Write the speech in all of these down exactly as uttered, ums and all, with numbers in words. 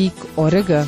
O R G.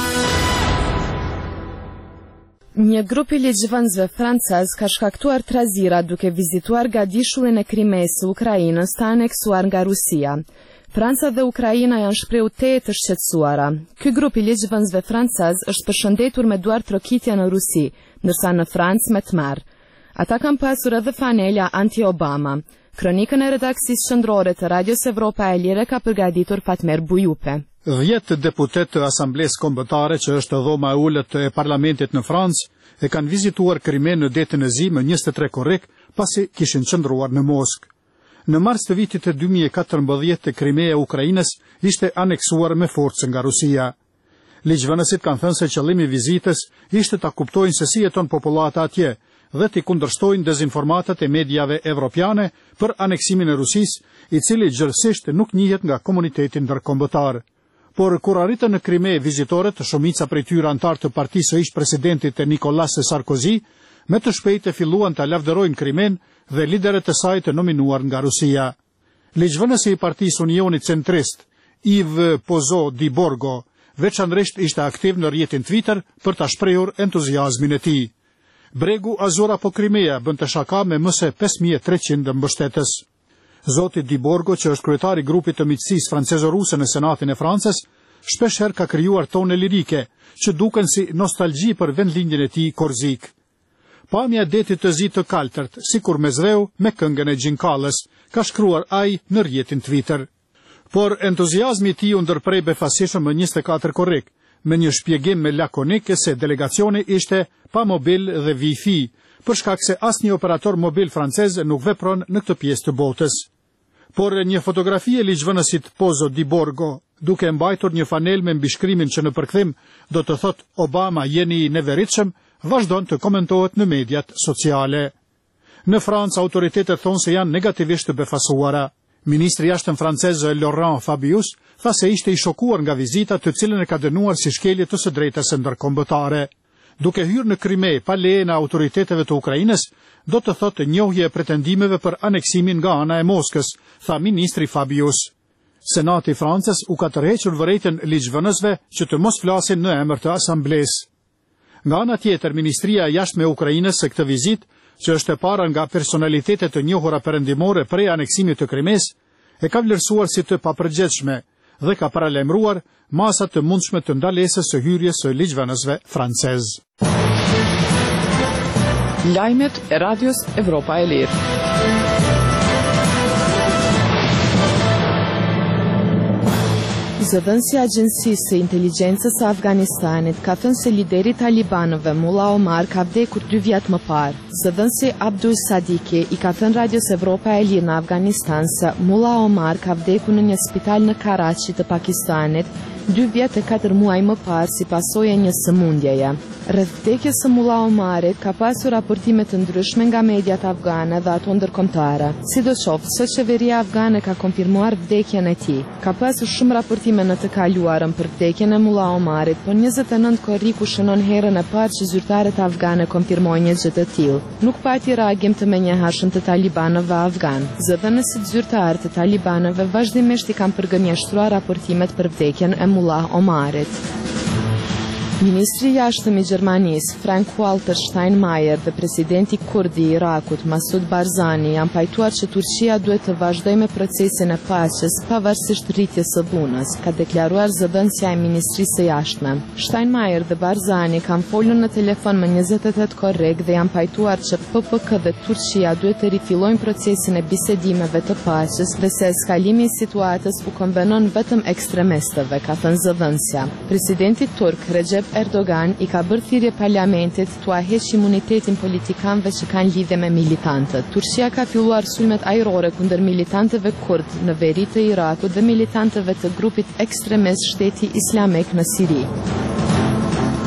Një grup i ligjvënësve francez ka shkaktuar trazira duke vizituar gadishullin e Krimeës së Ukrainës të aneksuar nga Rusia. Franca dhe Ukraina janë shprehur teje të shqetësuara. Ky grup i ligjvënësve francez është përshëndetur me duar trokitje në Rusi, ndërsa në Francë me tmerr. Ata kanë pasur edhe fanela anti-Obama. Kronikën e redaksisë qendrore të Radios Evropa e Lire ka përgatitur Fatmer Bujupe. Dhjetë deputet të Asamblesë Kombëtare, që është dhoma e ulët e parlamentit në Francë, e kanë vizituar Krimen në detin e zi më njëzet e tre korrik, pasi kishin qëndruar në Moskë. Në mars të vitit e dy mijë e katërmbëdhjetë, Krimeja e Ukrainës ishte aneksuar me forcë nga Rusia. Ligjvënësit kanë thënë se qëllimi i vizitës ishte ta kuptojnë se si jeton popullata atje dhe t'i kundërshtojnë dezinformatat e mediave evropiane për aneksimin e Rusisë, i cili gjithsesi nuk njihet nga komuniteti ndërkombëtar. Por kur arritën në Krime vizitorët, shumica prej tyre antar të partisë së ish-presidentit e Nicolas Sarkozy, me të shpejtë filluan ta lavdërojnë Krimen dhe liderët e saj të nominuar nga Rusia. Ligjvënësi i partisë Unionit Centrist, Yves Pozo Di Borgo, veçanërisht ishte aktiv në rrjetin Twitter për ta shprehur entuziazmin e tij. Bregu Azur apo Krimea bën të shaka me më se pesë mijë e treqind mbështetës. Zoti Di Borgo, që është kryetari i grupit të miqësisë francezo-ruse në Senatin e Francës, shpeshherë ka krijuar tone lirike, që duken si nostalgji për vendlindjen e tij korzik. Pamja e detit të zi të kaltërt, sikur me zveu me këngën e Gjinkallës, ka shkruar ai në rrjetin Twitter. Por entuziazmi i tij u ndërprej befasishëm më njëzet e katër korrik, me një shpjegim me lakonik se delegacioni ishte pa mobil dhe Wi-Fi, për shkak se asnjë operator mobil francez nuk vepron në këtë pjesë të botës. Por një fotografi e ligjvënësit Pozo Di Borgo, duke mbajtur një fanel me mbishkrimin që në përkthim do të thot Obama jeni i neveritshëm, vazhdon të komentohet në mediat sociale. Në Francë, autoritetet thonë se janë negativisht të befasuara. Ministri i jashtëm francez Laurent Fabius tha se ishte i shokuar nga vizita, të cilën e ka dënuar si shkelje të së drejtës së ndërkombëtare. Duke hyrë në Krime pa lejen e autoriteteve të Ukrainës, do të thotë njohje e pretendimeve për aneksimin nga ana e Moskës, tha ministri Fabius. Senati i Francës u ka tërhequr vërejtën ligjvënësve që të mos flasin në emër të asamblesë. Nga ana tjetër, Ministria e Jashtme e Ukrainës së këtë vizitë, që është e para nga personalitetet të njohura perëndimore prej aneksimit të Krimes, e ka vlerësuar si të papërgjithshme dhe ka paralajmëruar masa të mundshme të ndalesës së hyrjes së ligjvënësve francez. Lajmet e Radios Evropa e Lirë. Zëdhënësia e Agjencisë së Inteligjencës së Afganistanit ka thënë se lideri i talibanëve Mullah Omar ka vdekur dy vjet më parë. Zëdhënësi Abdul Sadiki i ka thënë Radios Evropa e Lirë në Afganistan se Mullah Omar ka vdekur në një spital në Karachi të Pakistanit dy vjet e katër muaj më parë si pasojë e një sëmundjeje. Rreth vdekjes së Mullah Omarit ka pasur raportime të ndryshme nga mediat afgane dhe ato ndërkombëtare. Sidoqoftë, se qeveria afgane ka konfirmuar vdekjen e tij. Ka pasur shumë raportime në të kaluarën për vdekjen e Mullah Omarit, por njëzet e nëntë korriku shënon herën e parë që zyrtarët afgane konfirmojnë një gjë të tillë. Nuk pati reagim të menjëhershëm të talibanëve afgan. Zëdhënësit zyrtarë të talibanëve vazhdimisht i kanë përgënjeshtruar raportimet për vdekjen e Mullah Omarit. Ministri i jashtëm i Gjermanisë, Frank-Walter Steinmeier, dhe presidenti kurd i Irakut, Masud Barzani, janë pajtuar që Turqia duhet të vazhdojë me procesin e paqes pavarësisht rritjes së dhunës, ka deklaruar zëdhënësia e Ministrisë së Jashtme. Steinmeier dhe Barzani kanë folur në telefon me njëzet e tetë korrik dhe janë pajtuar që P P K dhe Turqia duhet të rifillojnë procesin e bisedimeve të paqes dhe se eskalimi i situatës u konvenon vetëm ekstremistëve, ka thënë zëdhënësia. Presidenti turk Recep Erdogan i ka bërë thirrje parlamentit t'u heqë imunitetin politikanëve që kanë lidhje me militantët. Turqia ka filluar sulmet ajrore kundër militantëve kurd në veri të Irakut dhe militantëve të grupit ekstremist Shteti Islamik në Siri.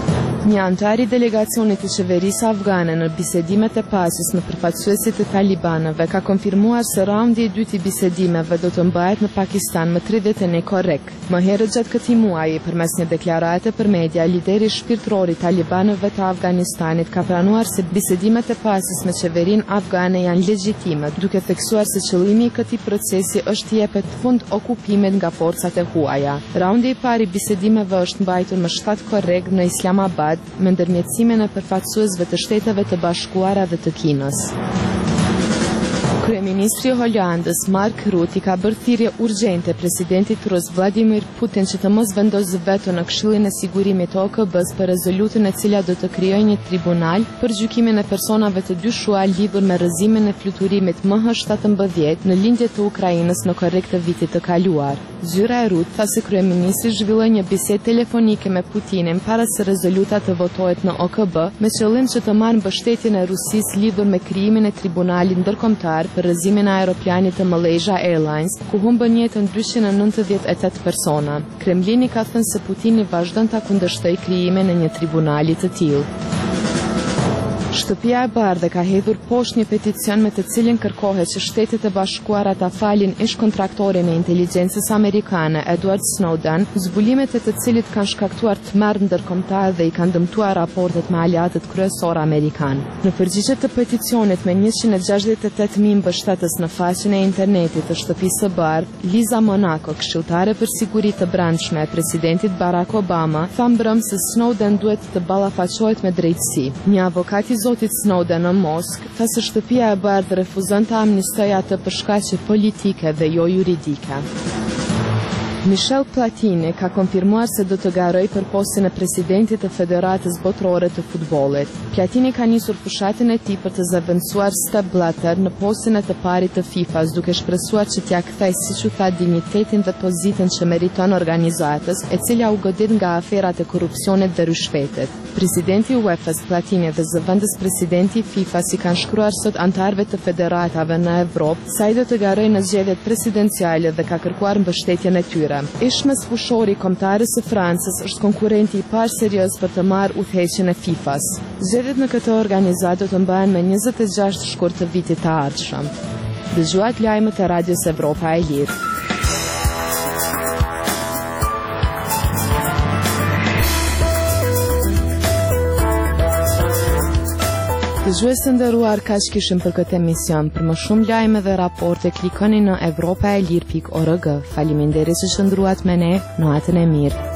Një antar i delegacionit të qeverisë afgane në bisedimet e pasës në përfaqësuesit e talibanëve ka konfirmuar se raundi i dytë i bisedimeve do të mbahet në Pakistan më tridhjetë e një korrik. Më herët gjatë këtij muaji, përmes një deklarate për media, lideri shpirtëror i talibanëve të Afganistanit ka pranuar se bisedimet e pasës me qeverinë afgane janë legjitime, duke theksuar se qëllimi i këtij procesi është të jepet fund okupimit nga forcat e huaja. Raundi i parë i bisedimeve është mbajtur më shtatë korrik në Islamabad, me ndërmjetësimin e përfaqësuesve të Shteteve të Bashkuara dhe të Kinës. Kryeministri i Holandës Mark Rutte ka bërë thirrje urgjente presidentit rus Vladimir Putin që të mos vendosë veto në Këshillin e Sigurimit të O K B-s për rezolutën e cila do të krijojë një tribunal për gjykimin e personave të dyshuar lidhur me rrëzimin e fluturimit M H shtatëmbëdhjetë në lindjet të Ukrainës në korrik të vitit të kaluar. Zyra e Rutte tha se kryeministri zhvilloi një bisedë telefonike me Putinin para se rezoluta të votohet në O K B me qëllim që të marrë mbështetjen e Rusisë lidhur me krijimin e tribunalit ndërkombëtar për rrëzimin e aeroplanit të Malaysia Airlines, ku humbën jetën dyqind e nëntëdhjetë e tetë persona. Kremlini ka thënë se Putini vazhdon ta kundërshtojë krijimin e një tribunali të tillë. Shtëpia e Bardhë ka hedhur poshtë një peticion me të cilin kërkohet që Shtetet e Bashkuara ta falin ish kontraktorin e inteligjencës amerikane Edward Snowden, zbulimet e të cilit kanë shkaktuar tmerr ndërkombëtar dhe i kanë dëmtuar raportet me aleatët kryesor amerikan. Në përgjigje të peticionit me njëqind e gjashtëdhjetë e tetë mijë mbështetës në faqen e internetit të Shtëpisë së Bardhë, Liza Monaco, këshilltare për siguri të brendshme e presidentit Barack Obama, tha mbrëm se Snowden duhet të ballafaqohet me drejtësi. Një avokat i zotit Snowden në Moskë tha se Shtëpia e Bardhë refuzon të amnistojë atë për shkaqe politike dhe jo juridike. Michel Platini ka konfirmuar se do të garojë për postin e presidentit të Federatës Botërore të Futbollit. Platini ka nisur fushatën e tij për të zëvendësuar Sepp Blatter në postin e të parit të FIFA-s, duke shpresuar që t'ia kthejë, siç u tha, dinjitetin dhe pozitën që meriton organizatës, e cila u godit nga aferat e korrupsionit dhe rishpetit. Presidenti i UEFA-s Platini dhe zëvendës presidenti i FIFA-s i kanë shkruar sot antarëve të federatave në Evropë se ai do të garojë në zgjedhjet presidenciale dhe ka kërkuar mbështetjen e tyre. Ishmes fushori kombëtarës së Francës është konkurrenti i parë serioz për të marrë udhëheqjen e FIFA-s. Zgjedhjet në këtë organizatë do të mbahen me njëzet e gjashtë shkurt të vitit të ardhshëm. Dëgjuat lajmet e Radios Evropa e Lirë. Dëgjues të nderuar, kaq kishim për këtë emision. Për më shumë lajme dhe raporte klikoni në evropaelir pikë org. Faleminderit që qëndruat me ne, natën e mirë.